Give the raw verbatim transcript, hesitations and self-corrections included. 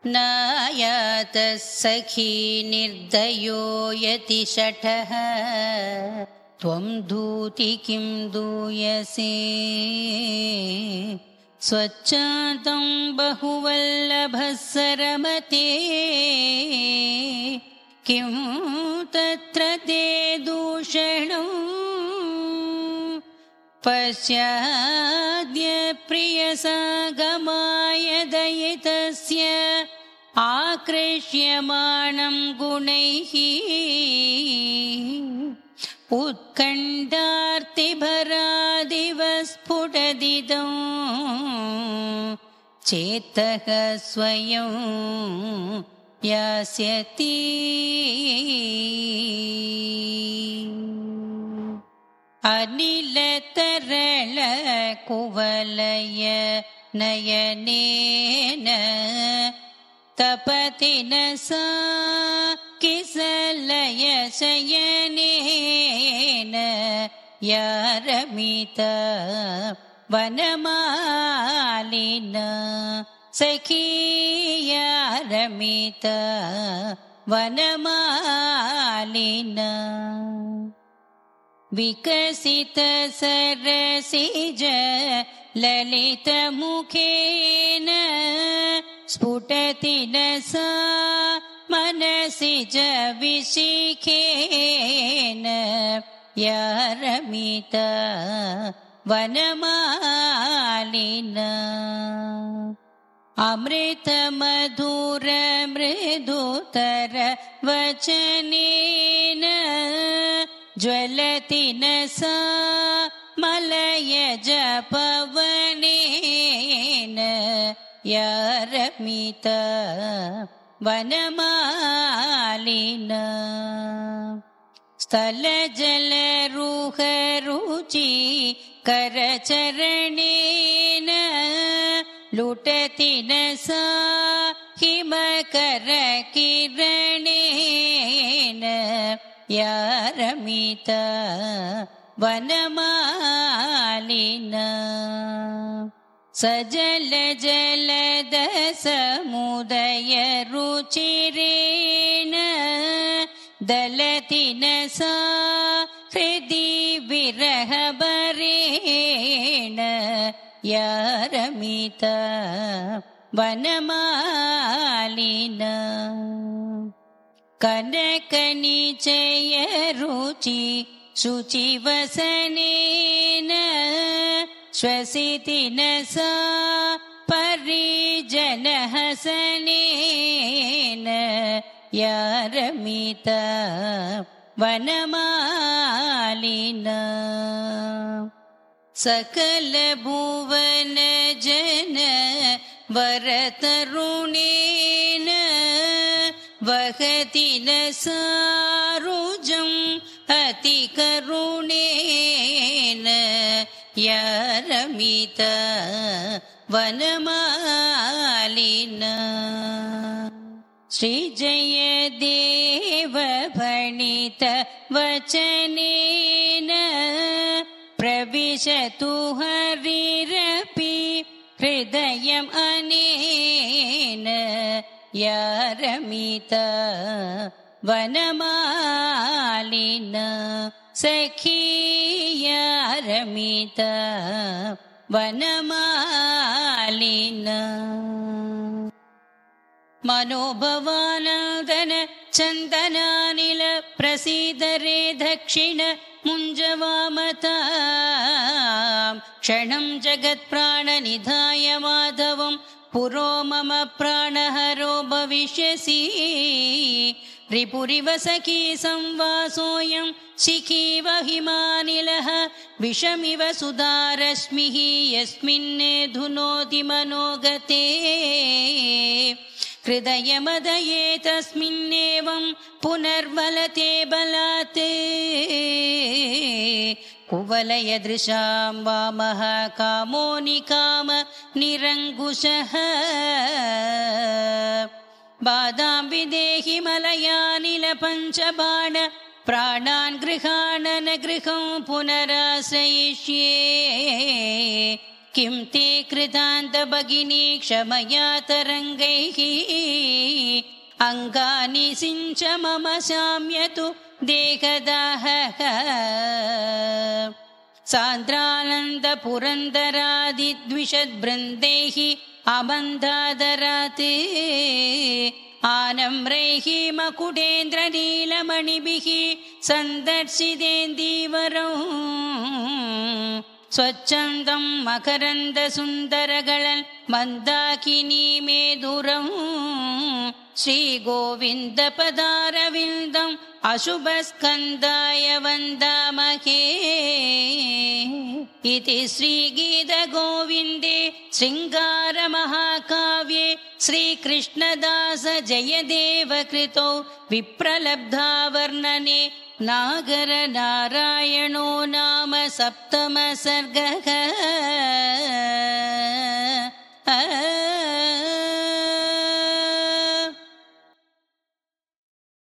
नायातः सखी निर्दयो यतिशठः त्वं दूति किं दूयसे स्वच्छातं बहुवल्लभस्सरमते किं तत्र ते दूषणं पश्याद्य प्रियसागमाय दयितस्य आकृष्यमाणं गुणैः उत्कण्ठार्तिभरादिव स्फुटदिदं चेतः स्वयं यास्यति अनिलतरल कुवलय नयनेन तपति न सा किसलय शयनेन या रमिता वनमालिना सखी या रमिता वनमालिना विकसित सरसिज ललित मुखेन स्फुटति न सा मनसिज विशिखेन या रमिता वनमालिना अमृत मधुर मृदुतर वचनेन ज्वलति न सा मलयज पवनेन या रमिता वनमालिना स्थल जल रूह रुचि करचरणेन लुटति न सा हिमकर किरणेन या रमिता वनमालिना सजल जलद समुदय रुचिरेण दलति न सा हृदि विरह बरेण या रमिता वनमालिना कनक निचय रुचि शुचि वसनेन श्वसिति न सा परिजन हसनेन या रमिता वनमालिना सकल भुवन जन वरतरुणेन वहति न सारुजं अति करुणेन या रमिता वनमालिना श्री जयदेव भणित वचनेन प्रविशतु हरिरपि हृदयम् अनेन या रमिता वनमालिना सखी या रमिता वनमालिना मनोभवानन्दन चन्दनानिल प्रसीदरे दक्षिण मुञ्जवामतां क्षणं जगत्प्राणनिधाय माधवं पुरो मम प्राणहरो भविष्यसि रिपुरिव सखी संवासोऽयं शिखीव हिमानिलः विषमिव सुधारश्मिः यस्मिन्नेधुनोति मनोगते हृदयमदये तस्मिन्नेवं पुनर्बलते बलात् कुवलयदृशां वामः कामो निकाम निरङ्कुशः बाधां विदेहि मलयानिल पञ्चबाण प्राणान् गृहाणन गृहं पुनराश्रयिष्ये किं ते कृतान्त भगिनी क्षमया तरङ्गैः अङ्गानि सिञ्च मम शाम्यतु देहदाहः सान्द्रानन्द पुरन्दरादिद्विषद्बृन्दैः अमन्दादरात् आनम्रैः मकुटेन्द्रनीलमणिभिः सन्दर्शितेन्दीवरौ स्वच्छन्दं मकरन्दसुन्दरगळल् मन्दाकिनी मेदुरौ श्रीगोविन्दपदारविन्दम् अशुभस्कन्दाय वन्दामहे इति श्रीगीतगोविन्दे शृङ्गारमहाकाव्ये श्रीकृष्णदास जयदेवकृतौ विप्रलब्धावर्णने नागरनारायणो नाम सप्तमः सर्गः।